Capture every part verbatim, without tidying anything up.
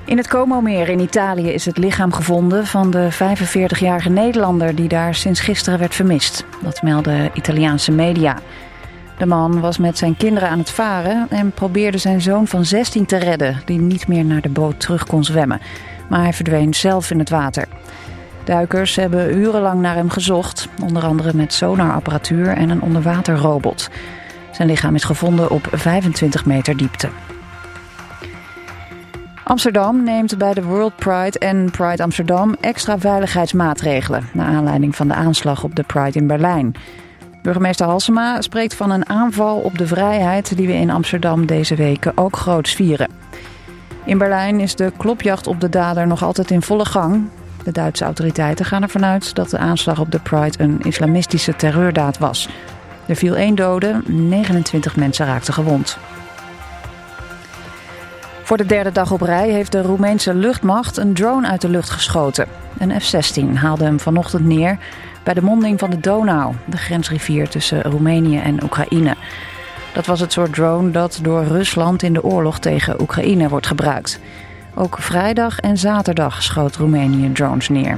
In het Como-meer in Italië is het lichaam gevonden van de vijfenveertigjarige Nederlander die daar sinds gisteren werd vermist. Dat melden Italiaanse media. De man was met zijn kinderen aan het varen en probeerde zijn zoon van zestien te redden, die niet meer naar de boot terug kon zwemmen. Maar hij verdween zelf in het water. Duikers hebben urenlang naar hem gezocht, onder andere met sonarapparatuur en een onderwaterrobot. Zijn lichaam is gevonden op vijfentwintig meter diepte. Amsterdam neemt bij de World Pride en Pride Amsterdam extra veiligheidsmaatregelen naar aanleiding van de aanslag op de Pride in Berlijn. Burgemeester Halsema spreekt van een aanval op de vrijheid die we in Amsterdam deze weken ook groots vieren. In Berlijn is de klopjacht op de dader nog altijd in volle gang. De Duitse autoriteiten gaan ervan uit dat de aanslag op de Pride een islamistische terreurdaad was. Er viel één dode, negenentwintig mensen raakten gewond. Voor de derde dag op rij heeft de Roemeense luchtmacht een drone uit de lucht geschoten. Een F zestien haalde hem vanochtend neer bij de monding van de Donau, de grensrivier tussen Roemenië en Oekraïne. Dat was het soort drone dat door Rusland in de oorlog tegen Oekraïne wordt gebruikt. Ook vrijdag en zaterdag schoot Roemenië drones neer.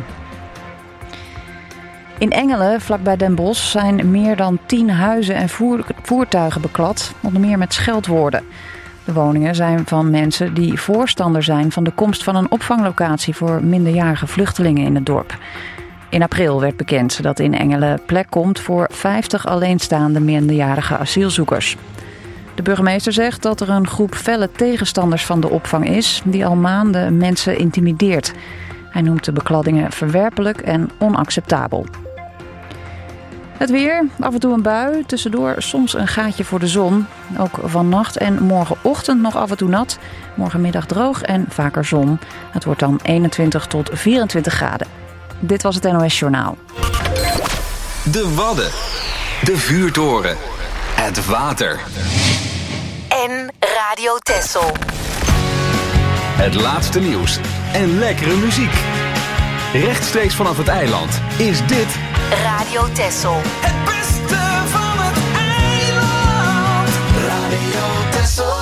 In Engelen, vlakbij Den Bosch, zijn meer dan tien huizen en voer- voertuigen beklad, onder meer met scheldwoorden. De woningen zijn van mensen die voorstander zijn van de komst van een opvanglocatie voor minderjarige vluchtelingen in het dorp. In april werd bekend dat in Engelen plek komt voor vijftig alleenstaande minderjarige asielzoekers. De burgemeester zegt dat er een groep felle tegenstanders van de opvang is die al maanden mensen intimideert. Hij noemt de bekladdingen verwerpelijk en onacceptabel. Het weer, af en toe een bui, tussendoor soms een gaatje voor de zon. Ook vannacht en morgenochtend nog af en toe nat. Morgenmiddag droog en vaker zon. Het wordt dan eenentwintig tot vierentwintig graden. Dit was het N O S Journaal. De Wadden. De vuurtoren. Het water. En Radio Texel. Het laatste nieuws en lekkere muziek. Rechtstreeks vanaf het eiland is dit Radio Texel. Het beste van het eiland. Radio Texel.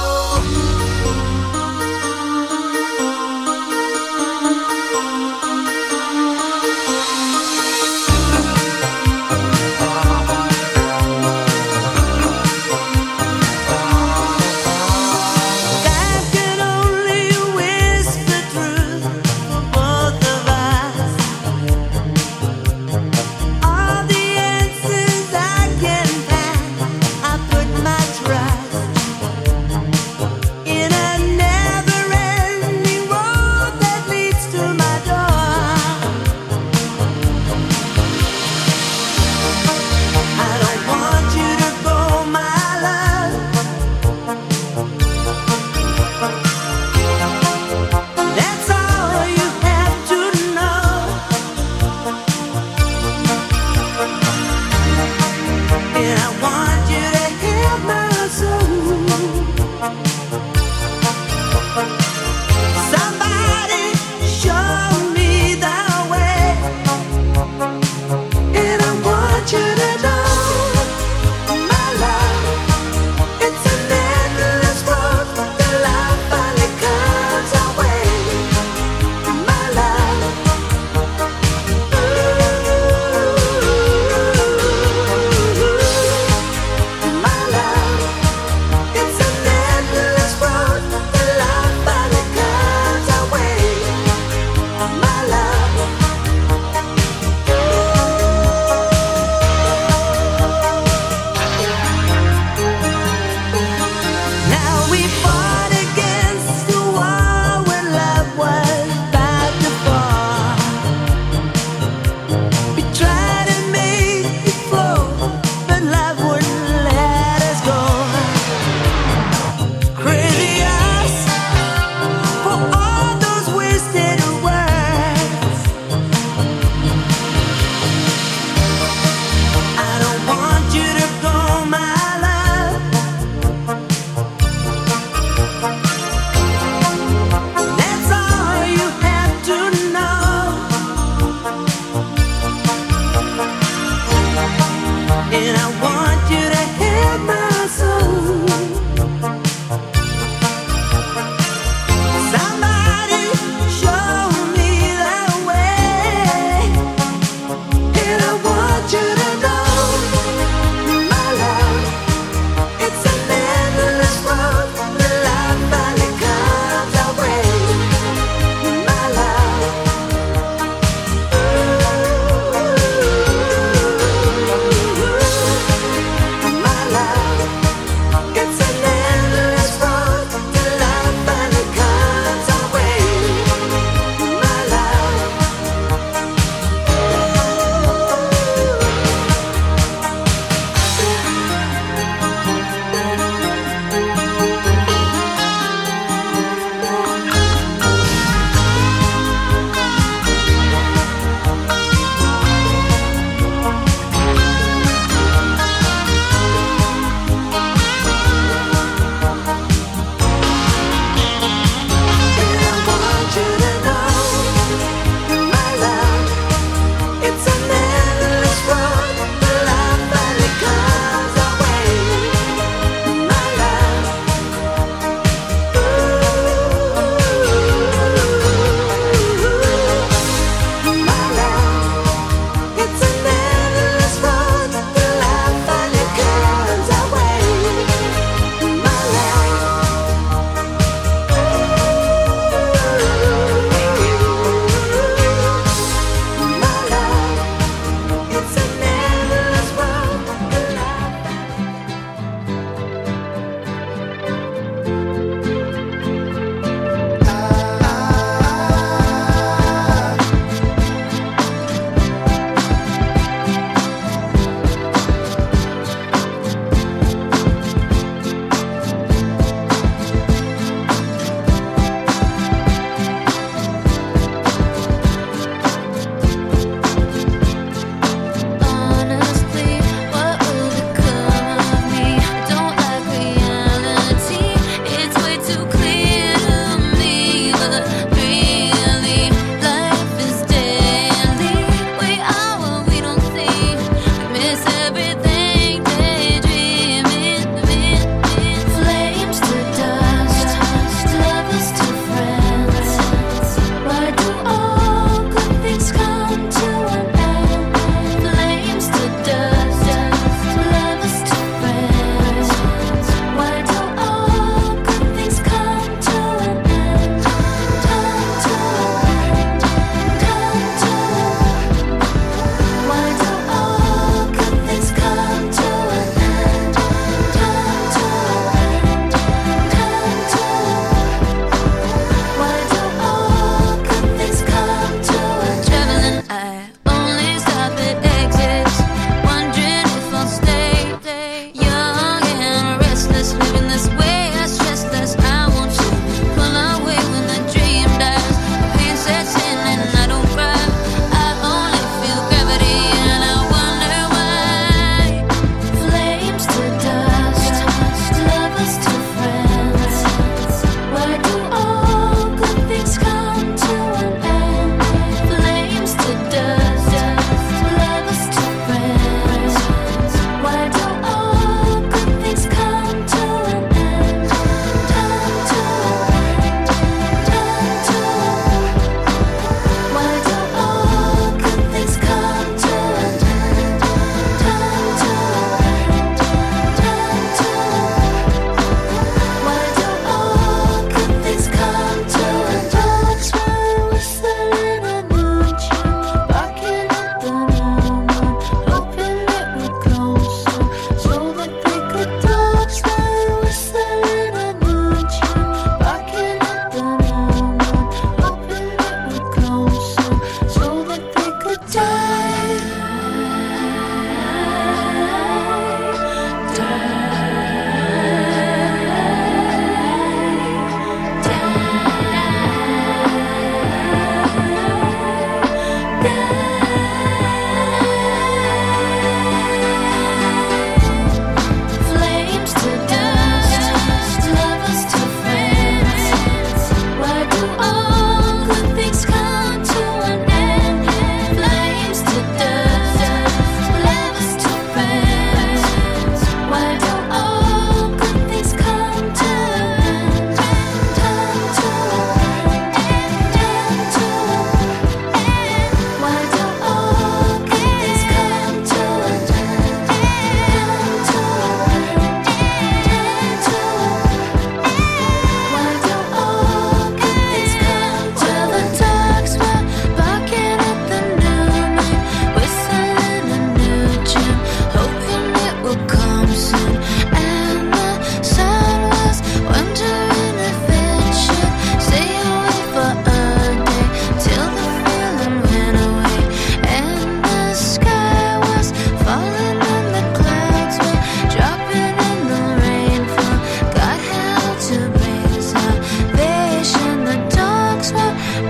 I put my trust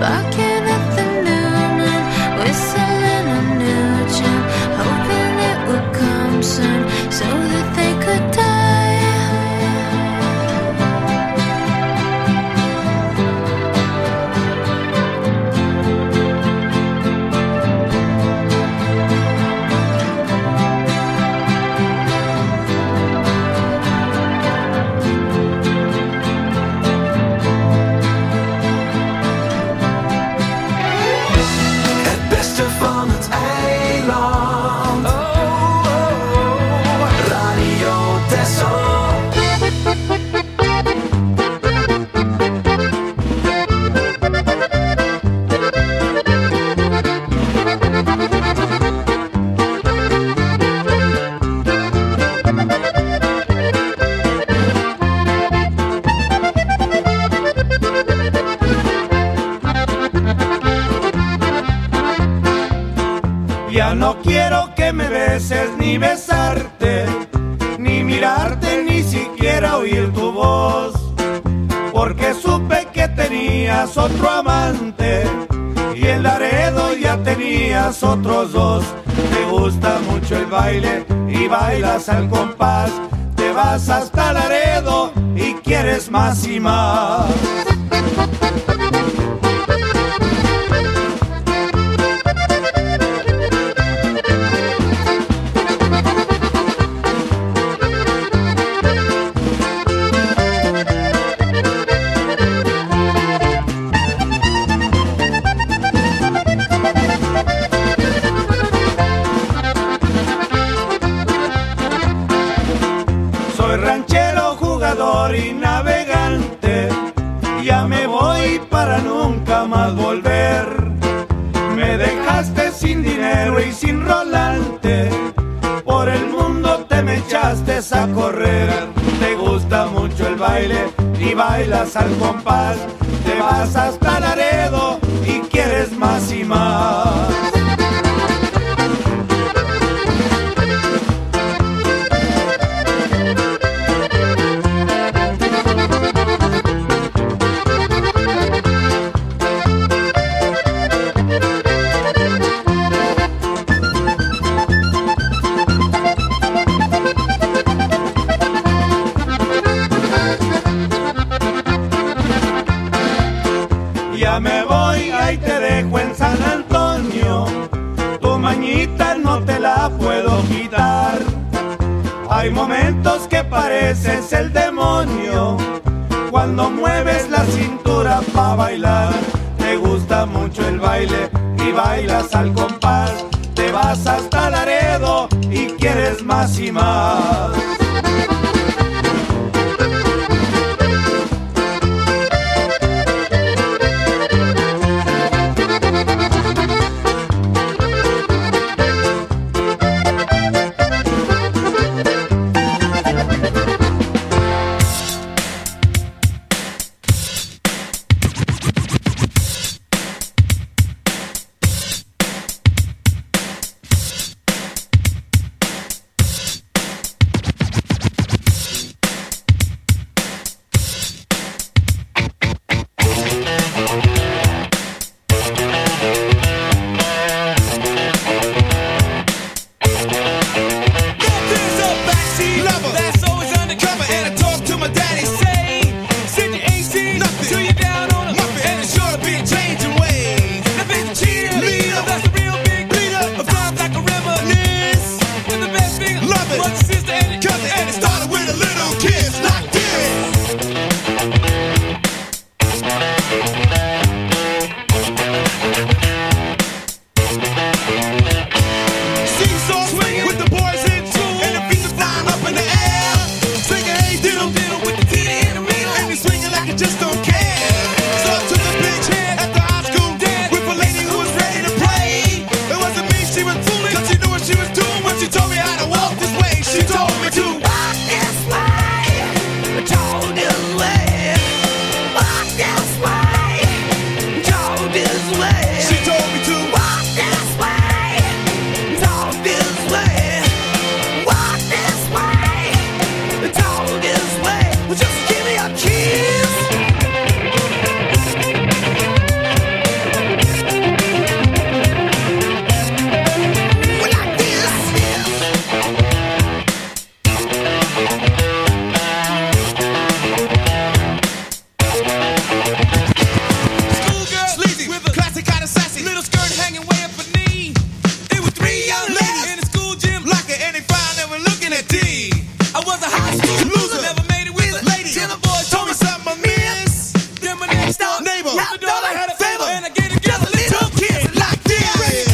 barking at the noon and whistling a new tune, hoping it would come soon so that they could die. Ya no quiero que me beses ni besarte, ni mirarte, ni siquiera oír tu voz, porque supe que tenías otro amante y en Laredo ya tenías otros dos. Te gusta mucho el baile y bailas al compás, te vas hasta Laredo y quieres más y más. Y navegante, ya me voy para nunca más volver. Me dejaste sin dinero y sin rolante, por el mundo te me echaste a correr. Te gusta mucho el baile y bailas al compás, te vas hasta Laredo y quieres más y más. Ya me voy, ahí te dejo en San Antonio, tu mañita no te la puedo quitar. Hay momentos que pareces el demonio, cuando mueves la cintura pa' bailar. Te gusta mucho el baile y bailas al compás, te vas hasta Laredo y quieres más y más. favor. Now, don't I have a favor? And I get it, just a little kiss like this.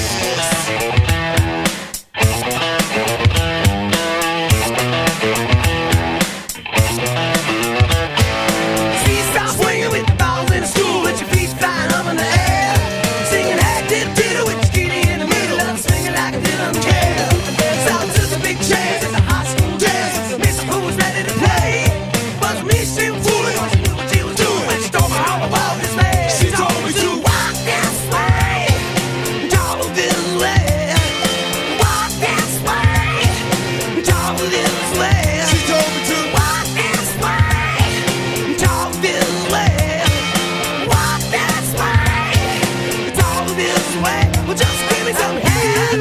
Feet start swinging with the balls in the school, with your feet flying up in the air. Singing hey diddle diddle with your kitty in the middle, and I'm swinging like I didn't care. Sounds just a big chance, it's a high school dance. Miss Who was ready to play, but me she was fooling, cause she knew what she was doing when she told me all about this man. She told me to walk this way, talk this way, walk this way, talk this way. She told me to walk this way, talk this way, walk this way, talk this way. Well, just give me some head.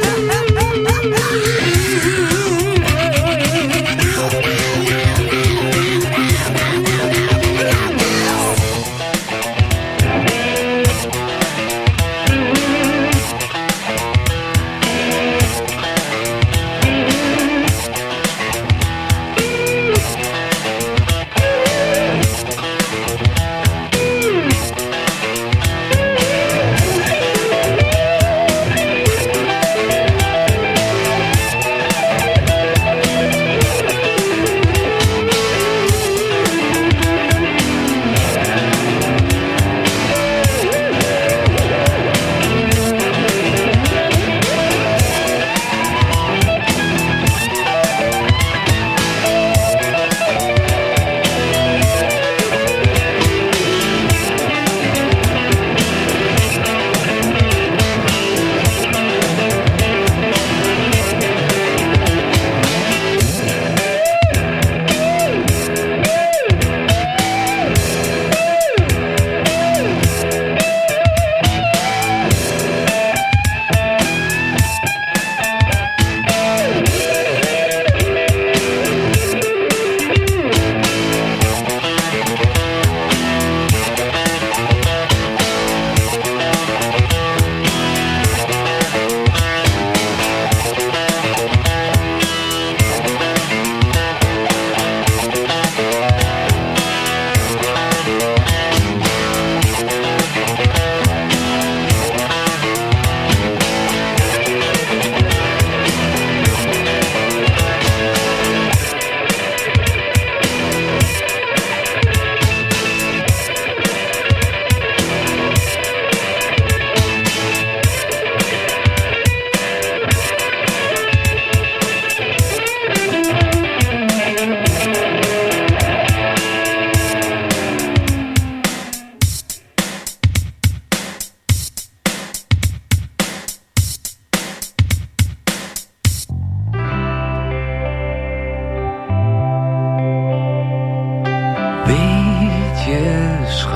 Weet je,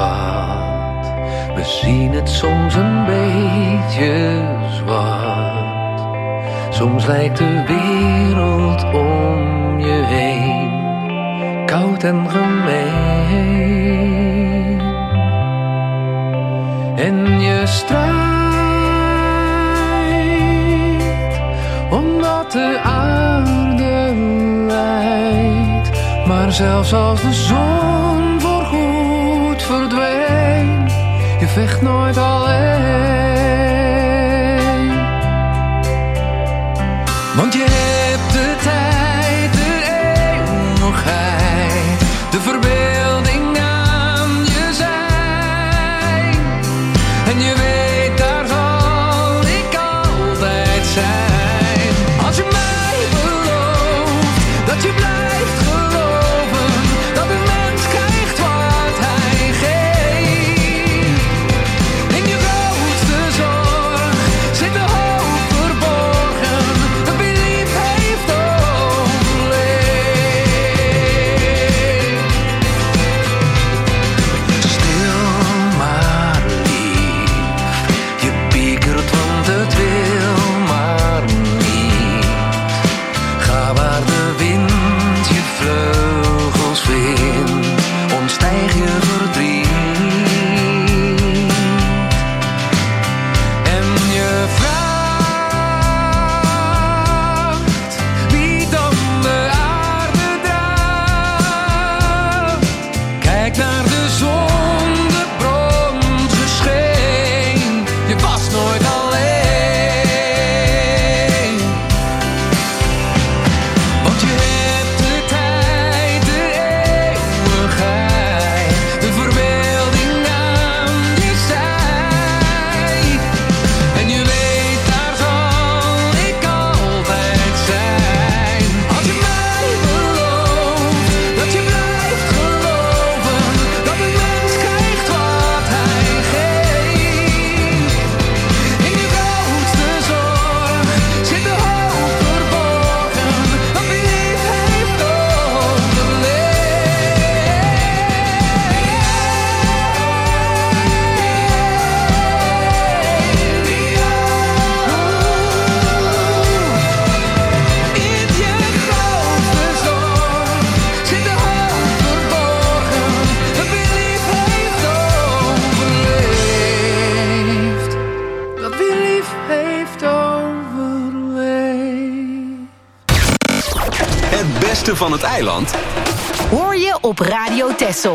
schat, we zien het soms een beetje zwart. Soms lijkt de wereld om je heen koud en gemeen. En je strijdt omdat de aarde lijdt. Maar zelfs als de zon voorgoed verdwijnt, je vecht nooit alleen. Want je hebt de tijd, de eeuwigheid, de verbeelding aan je zij. En je weet, daar zal ik altijd zijn. Als je mij belooft dat je blijft geloven, dat een mens krijgt wat hij geeft. In je grootste zorg zit de hoop verborgen. Een beliefdheid beste van het eiland hoor je op Radio Texel.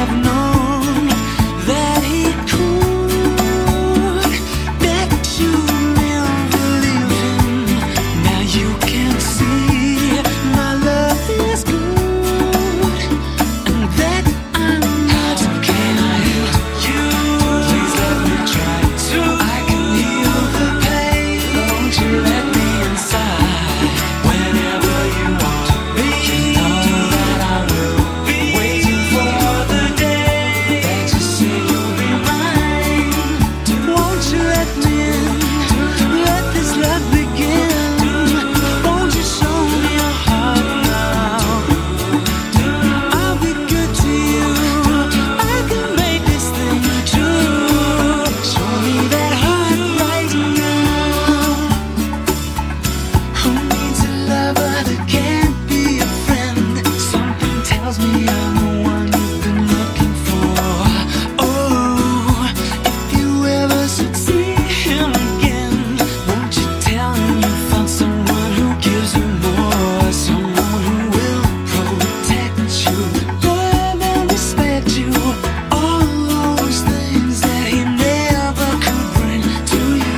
never known that he could. That you never leave him. Now you can see my love is good, and that I'm not. How can I help you? Please let me try to. I can heal the pain. Won't you let me inside whenever you want to be? Just know that I will be waiting for the day that you say you'll be mine. Won't you let me in? Let this love begin. Won't you show me your heart now? I'll be good to you. I can make this thing true. Show me that heart right now. Who needs a lover that can't be a friend? Something tells me I'm the one you've been looking for. Oh, if you ever should see him again, won't you tell him you found someone who gives you more? Someone who will protect you, love and respect you. All those things that he never could bring to you,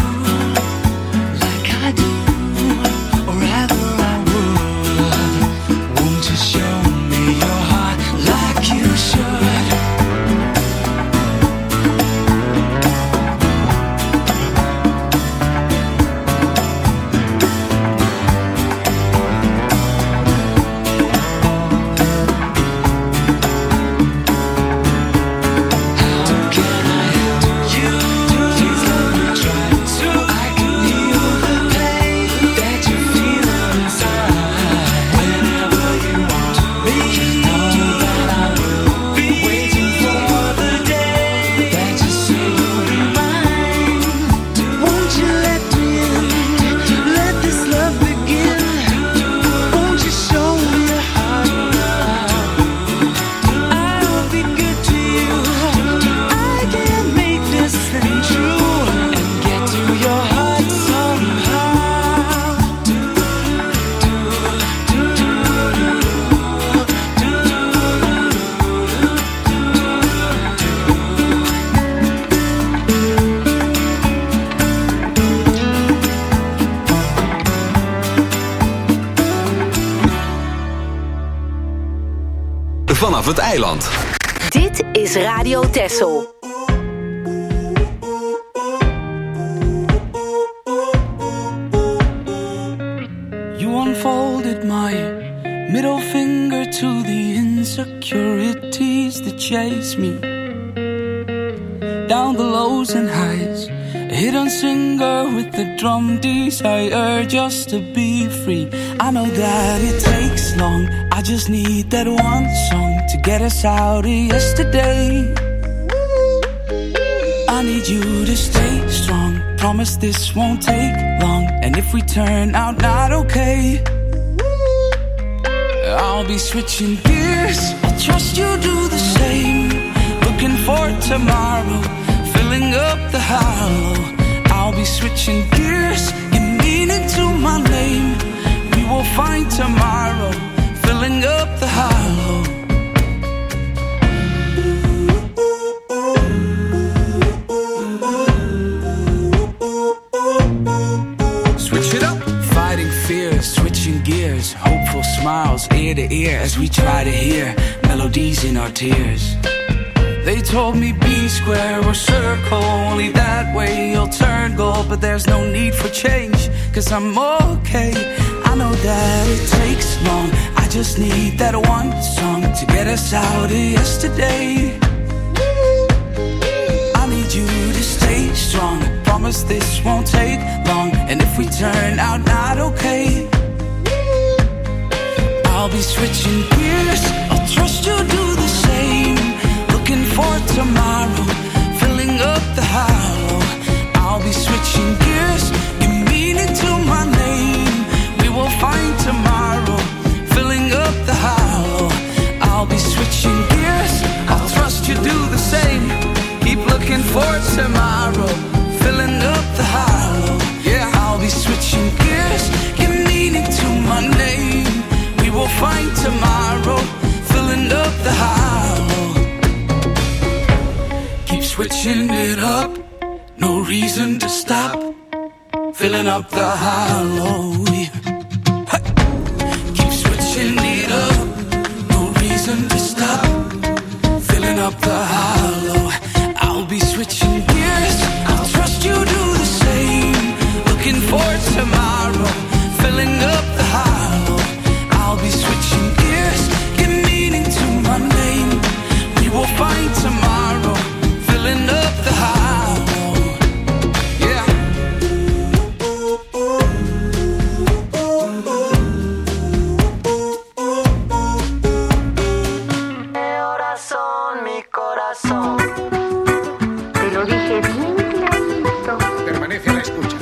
like I do, or rather I would. Won't you show me your heart like you should? How can I help you? Please let me try to. I can heal the pain that you feel inside whenever you want to be. Just know that I will be waiting for the day that you say you'll be mine. Won't you let me in? Let this love begin. Won't you show me your heart now? I'll be good to you. I can make this thing true and get to your heart somehow. Vanaf het eiland. Dit is Radio Texel. You unfolded my middle finger to the insecurities that chase me. Down the lows and highs, a hidden singer with the drum desire just to be free. I know that it takes long, I just need that one song to get us out of yesterday. I need you to stay strong, promise this won't take long. And if we turn out not okay, I'll be switching gears, I trust you do the same. Looking for tomorrow, filling up the hollow. I'll be switching gears, give meaning to my name. We will find tomorrow, filling up the hollow. Switch it up. Fighting fears, switching gears, hopeful smiles ear to ear as we try to hear melodies in our tears. They told me be square or circle, only that way you'll turn gold. But there's no need for change, cause I'm okay. I know that it takes long, I just need that one song to get us out of yesterday. I need you to stay strong, promise this won't take long. And if we turn out not okay, I'll be switching gears, I'll trust you'll do the same. Looking for tomorrow, filling up the hollow. I'll be switching gears, give meaning to my name. We will find tomorrow, filling up the hollow. I'll be switching gears, I'll trust you do the same. Keep looking for tomorrow, filling up the hollow. Yeah, I'll be switching gears, give meaning to my name. We will find tomorrow, filling up the hollow. switching it up, no reason to stop. Filling up the hollow, yeah. Hey. Keep switching it up, no reason to stop. Filling up the hollow, I'll be switching gears. I'll trust you do the same. Looking for tomorrow, filling up the hollow. I'll be switching gears, give meaning to my name. We will find tomorrow, filling up the hollow. Yeah. Corazón, mi corazón. Te lo dije bien clarito. Permanece a la escucha.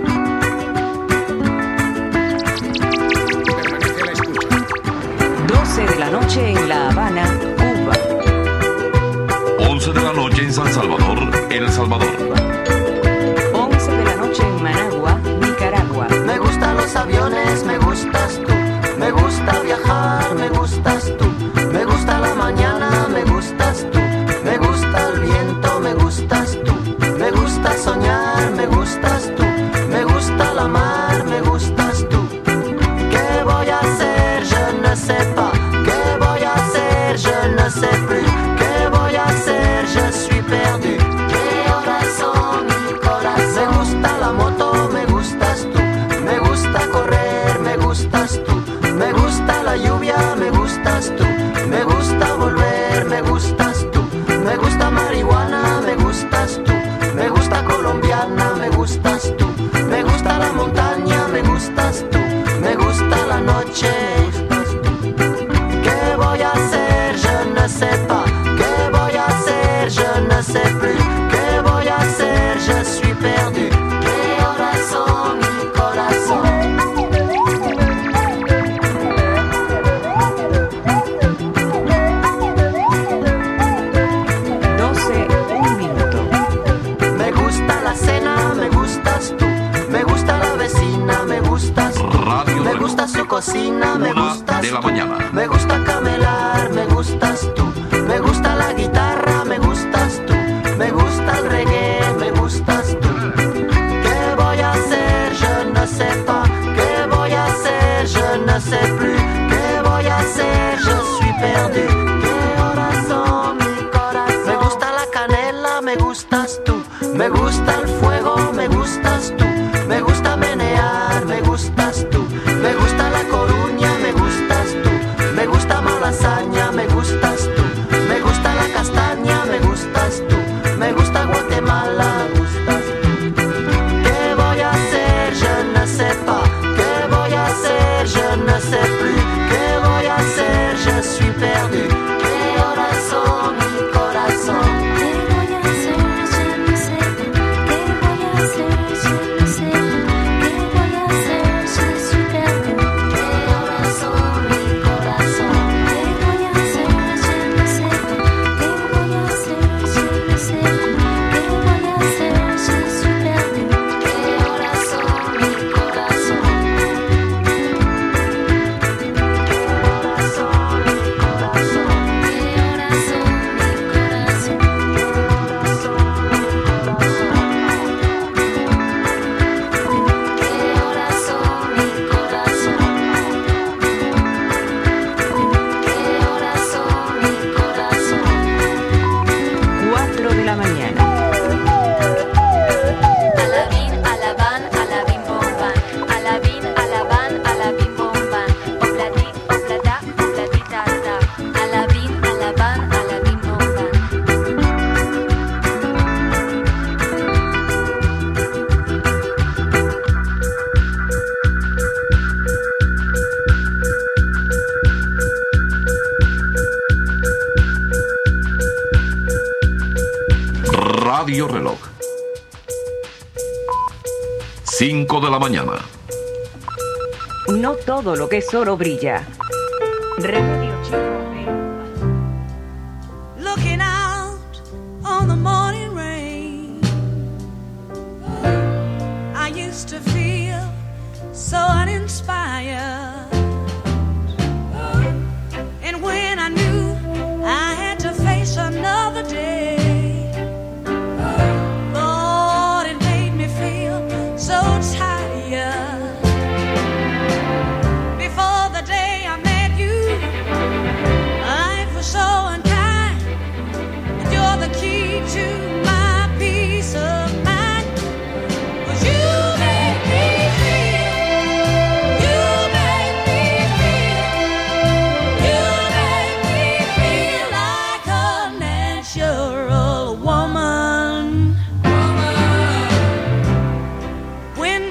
Permanece a la escucha. doce de la noche en La Habana, Cuba. once de la noche en San Salvador, El Salvador. once de la noche en Managua, Nicaragua. Me gustan los aviones, me gustas tú. Me gusta viajar, me gustas tú. Me gusta la mañana, me gustas tú. Me gusta el viento, me gustas tú. Me gusta soñar, me gustas tú. Me gusta la mar, me gustas tú. ¿Qué voy a hacer? Je ne sais pas. ¿Qué voy a hacer? Je ne sais plus. ¿Qué voy a hacer? Je suis perdu. ¿Qué corazón, mi corazón? Me gusta la moto, me gustas tú. Me gusta correr, me gustas tú. Me gusta la lluvia, me gustas tú. Me gusta volver, me gustas tú. Me gusta marihuana, me gustas tú. Me gusta colombiana, me gustas tú. Me gusta la montaña, me gustas tú. Me gusta la noche, me gustas tú. ¿Qué voy a hacer? Je ne sais pas. ¿Qué voy a hacer? Je ne sais plus. ¿Qué voy a hacer? Je suis perdu. ¿Qué corazón, mi corazón? doce, un minuto. Me gusta la cena, me gustas tú. Me gusta la vecina, me gustas tú. Radio Me Reloj. gusta su cocina, me Una gustas de la tú. mañana. Me gusta camelar, me gustas tú. Me gusta la guitarra, me gustas tú. Me gusta el reggae, me gustas tú. ¿Qué voy a hacer? Je ne sais pas. ¿Qué voy a hacer? Je ne sais plus. ¿Qué voy a hacer? Je suis perdu. ¿Qué corazón, mi corazón? Me gusta la canela, me gustas tú. Me gusta el fuego, me gustas tú. Me gusta menear, me gustas tú. Me gusta la coruña, me gustas tú. Me gusta malasaña, me gustas tú. Me gusta la castaña, me gustas tú. Me gusta Guatemala, me gustas tú. ¿Qué voy a hacer? Je ne sais pas. ¿Qué voy a hacer? Je ne sais plus. ¿Qué voy a hacer? Je suis perdu. ¿Qué corazón, mi corazón? ¿Qué voy a hacer? Je ne sais pas. ¿Qué voy a hacer? Je ne sais pas. ¿Qué voy a hacer? Je suis perdu. ¿Qué corazón, mi corazón? ¿Qué voy a hacer? Je ne sais pas. ¿Qué voy a hacer? Je ne sais pas. ¿Qué voy a hacer? Je suis perdu. ¿Qué corazón, mi corazón? Radio Reloj. cinco de la mañana. No todo lo que es oro brilla. Remedio Chico. Looking out on the morning rain, I used to feel so uninspired. And when I knew I had to face another day,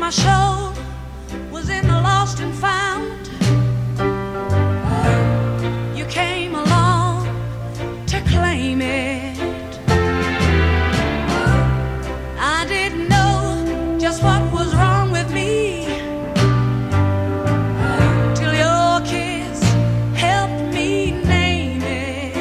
my soul was in the lost and found. You came along to claim it. I didn't know just what was wrong with me till your kiss helped me name it.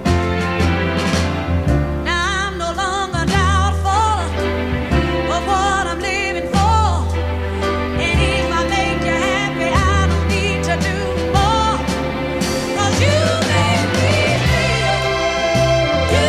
Now I'm no longer doubtful of what I'm living for, and if I make you happy, I don't need to do more. 'Cause you make me feel, you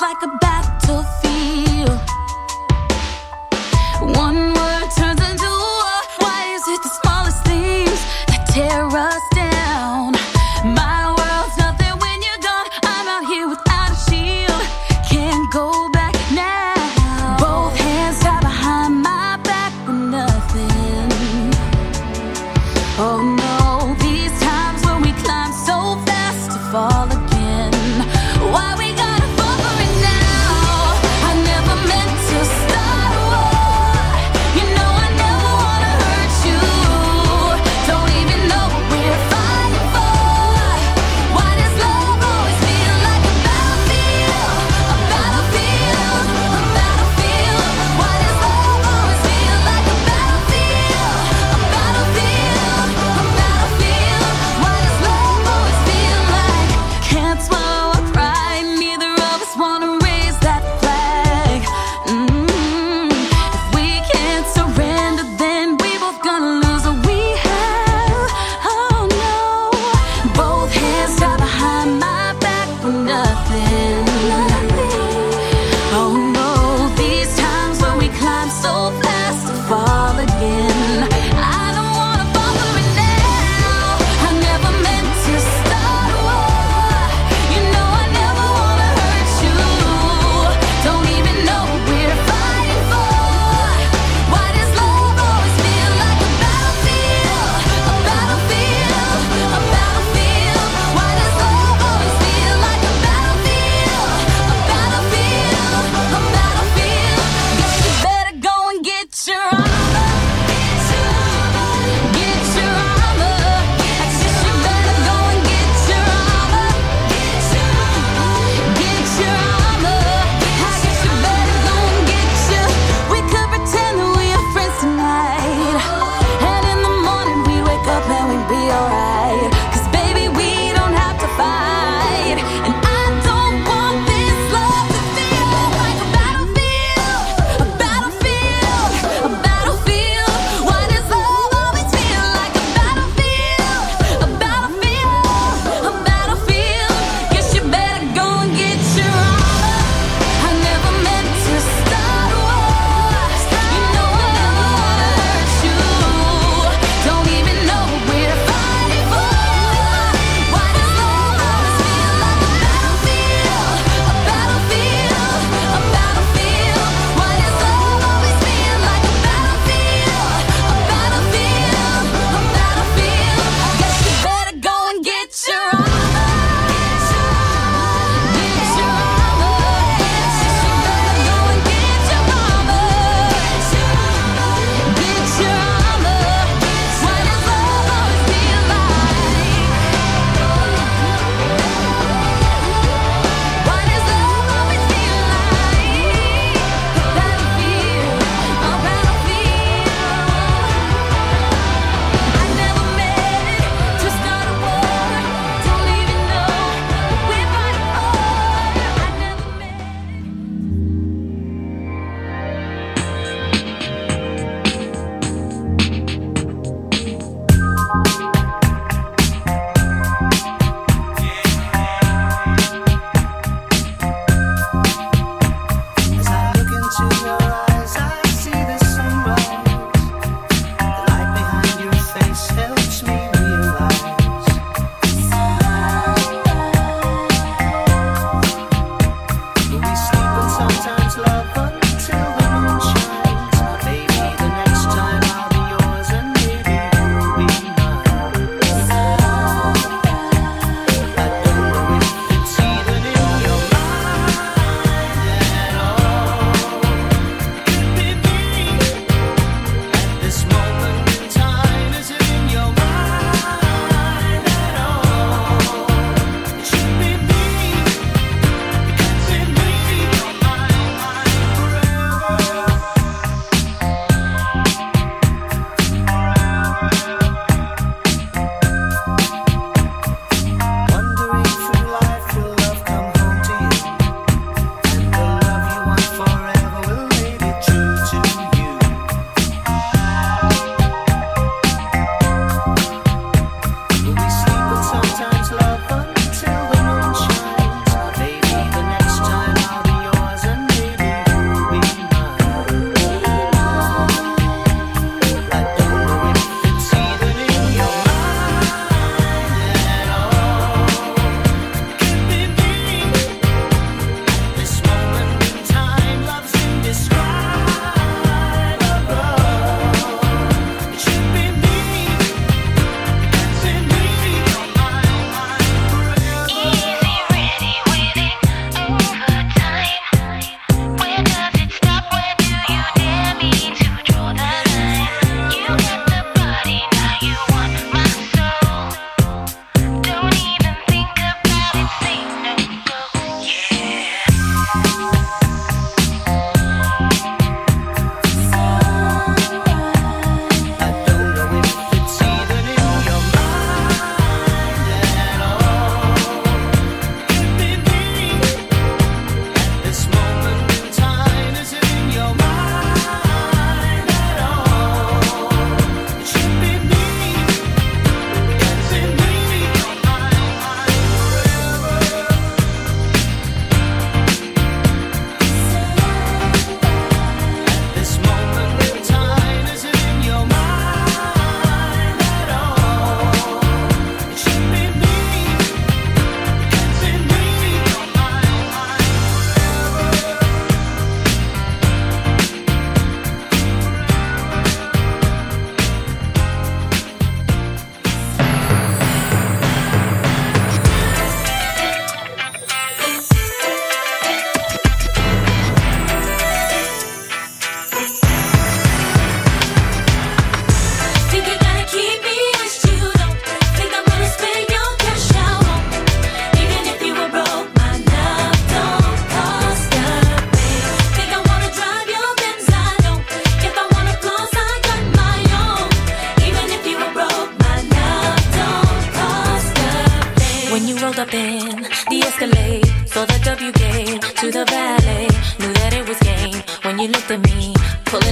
like a battlefield. One word turns into war. Why is it the smallest things that tear us down? My world's nothing when you're gone. I'm out here without a shield, can't go back now. Both hands tied behind my back with nothing. Oh no, these times when we climb so fast to fall again. Why we gotta fall for it now?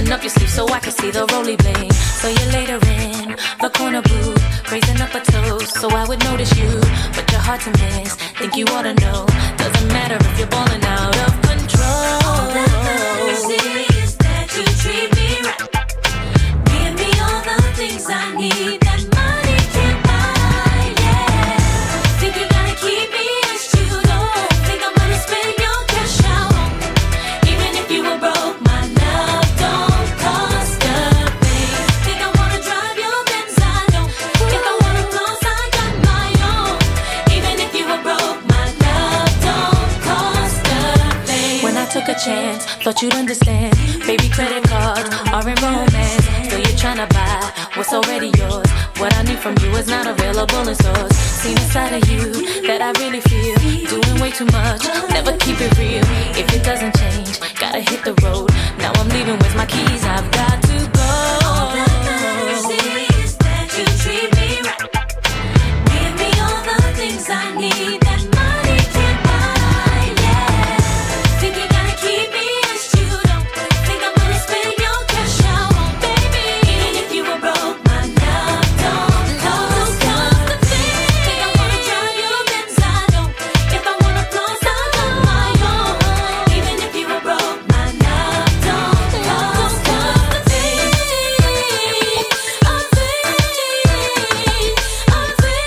Rolling up your sleeve so I can see the roly bling. So you're later in the corner booth, raising up a toast so I would notice you. But you're hard to miss, think you ought to know. Doesn't matter if you're balling out of control. All that matters is that you treat me right. Give me all the things I need that money can't buy, yeah. Think you gotta keep me as you don't. Think I'm gonna spend your cash out. Even if you were broke, my love don't cost a thing. Think I wanna drive your Benz, I don't. If I wanna floss, I got my own. Even if you were broke, my love don't cost a thing. When I took a chance, thought you'd understand. Baby, credit cards are in romance. So you're tryna buy what's already yours. What I need from you is not available in stores. Seen a side of you that I really feel. Doing way too much, never keep it real. If it doesn't change, gotta hit the road. Now I'm leaving with my keys, I've got to go. All that matters is that you treat me right. Give me all the things I need that money can't buy, yeah. Think you gotta keep me as you don't. Think I'm gonna spend your cash out, baby. Even if you were broke, my love don't cost a thing. Think I wanna drive your Benz, I don't. If I wanna floss, I got my own. Even if you were broke, my love don't cost a thing. A thing, a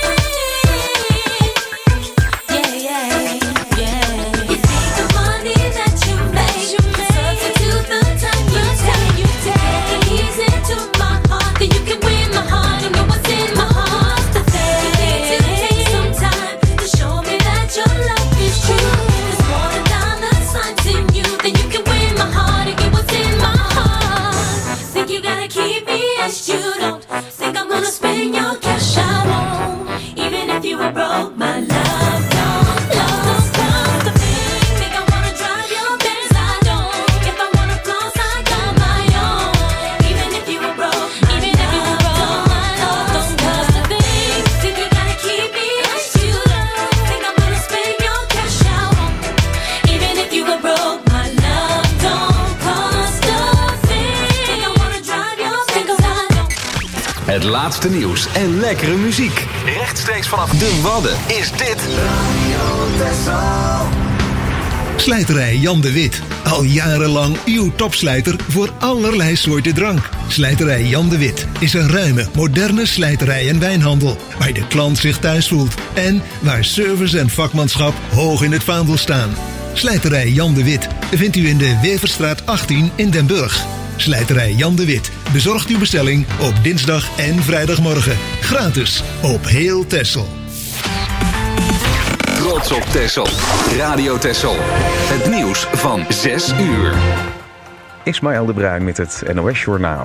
thing. Yeah, yeah, yeah. You think the money that you make, substitute the time you take, you take and ease into my heart, then you can win my heart and know what's in my heart. The thing you need to take some time to show me that your love is true. There's more than dollar signs in you, then you can win my heart and get what's in my heart. Think you gotta keep me as you don't. Think I'm gonna spend your cash, I won't. Even if you were broke, my love don't love cost a thing. Think I wanna drive your Benz, I don't. If I wanna floss, I got my own. Even if you were broke, even if you were broke, my love don't cost a thing. Think you gotta keep me as you don't. Think I'm gonna spend your cash, I won't. Even if you were broke, my love don't cost a thing. Think I wanna drive your Benz, I don't. Het laatste nieuws en lekkere muziek. Rechtstreeks vanaf de Wadden is dit Slijterij Jan de Wit. Al jarenlang uw topslijter voor allerlei soorten drank. Slijterij Jan de Wit is een ruime, moderne slijterij en wijnhandel. Waar de klant zich thuis voelt. En waar service en vakmanschap hoog in het vaandel staan. Slijterij Jan de Wit vindt u in de Weverstraat achttien in Den Burg. Slijterij Jan de Wit bezorgt uw bestelling op dinsdag en vrijdagmorgen. Gratis op heel Texel. Trots op Texel. Radio Texel. Het nieuws van zes uur. Ismaël de Bruin met het N O S Journaal.